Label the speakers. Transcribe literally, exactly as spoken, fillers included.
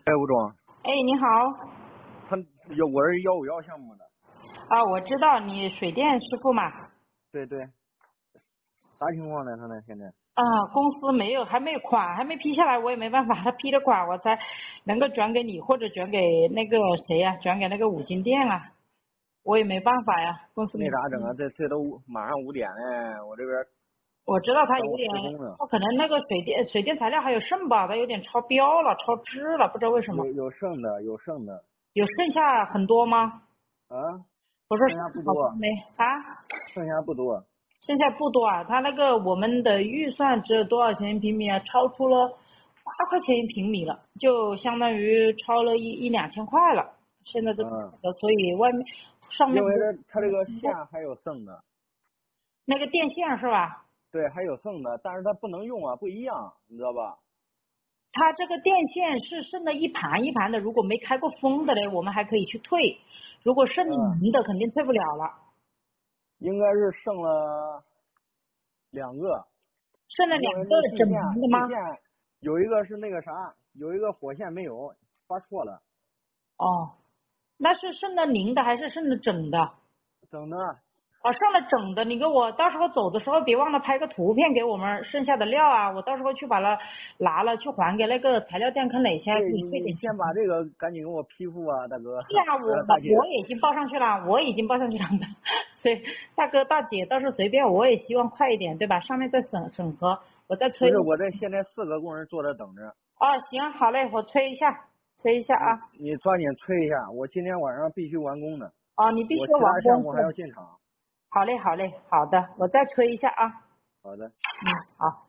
Speaker 1: 哎，吴总，
Speaker 2: 哎，你好。
Speaker 1: 他要我是幺五幺项目的。
Speaker 2: 啊，我知道你水电师傅嘛。
Speaker 1: 对对。啥情况呢？他那现在？
Speaker 2: 啊，公司没有，还没有款，还没批下来，我也没办法，他批了款我才能够转给你，或者转给那个谁呀、啊，转给那个五金店啊，我也没办法呀，公司没。
Speaker 1: 那咋整啊？这这都马上五点了，我这边。
Speaker 2: 我知道他有点，他可能那个水电水电材料还有剩吧，他有点超标了，超支了，不知道为什么。
Speaker 1: 有有剩的，有剩的。
Speaker 2: 有剩下很多吗？
Speaker 1: 啊？
Speaker 2: 我说
Speaker 1: 剩下不多。
Speaker 2: 没啊？
Speaker 1: 剩下不多。
Speaker 2: 剩下不多啊，他那个我们的预算只有多少钱一平米啊？超出了八块钱一平米了，就相当于超了一一两千块了。现在这个价格，所以外面上面
Speaker 1: 因为这他这个线还有剩的。
Speaker 2: 那个电线是吧？
Speaker 1: 对，还有剩的，但是它不能用啊，不一样，你知道吧？
Speaker 2: 它这个电线是剩了一盘一盘的，如果没开过封的嘞，我们还可以去退；如果剩零的，肯定退不了了。
Speaker 1: 应该是剩了两个。
Speaker 2: 剩了两个整盘的吗？
Speaker 1: 地线有一个是那个啥，有一个火线没有，发错了。
Speaker 2: 哦，那是剩了零的还是剩了整的？
Speaker 1: 整的。
Speaker 2: 啊，剩了整的，你给我到时候走的时候别忘了拍个图片给我们剩下的料啊，我到时候去把它拿了去还给那个材料店，看哪些可以退点钱。
Speaker 1: 你先把这个赶紧给我批复啊，大哥。
Speaker 2: 是啊，我
Speaker 1: 大姐，
Speaker 2: 我已经报上去了，我已经报上去了的。所以大哥大姐到时候随便，我也希望快一点，对吧？上面在审审核，我再催。
Speaker 1: 不是，我这现在四个工人坐着等着。
Speaker 2: 哦，行，好嘞，我催一下，催一下啊。
Speaker 1: 你你抓紧催一下，我今天晚上必须完工的。
Speaker 2: 哦，你必须
Speaker 1: 完工。我其他项目还要
Speaker 2: 是
Speaker 1: 进场。
Speaker 2: 好嘞，好嘞，好的，我再催一下啊。
Speaker 1: 好的。
Speaker 2: 嗯，好。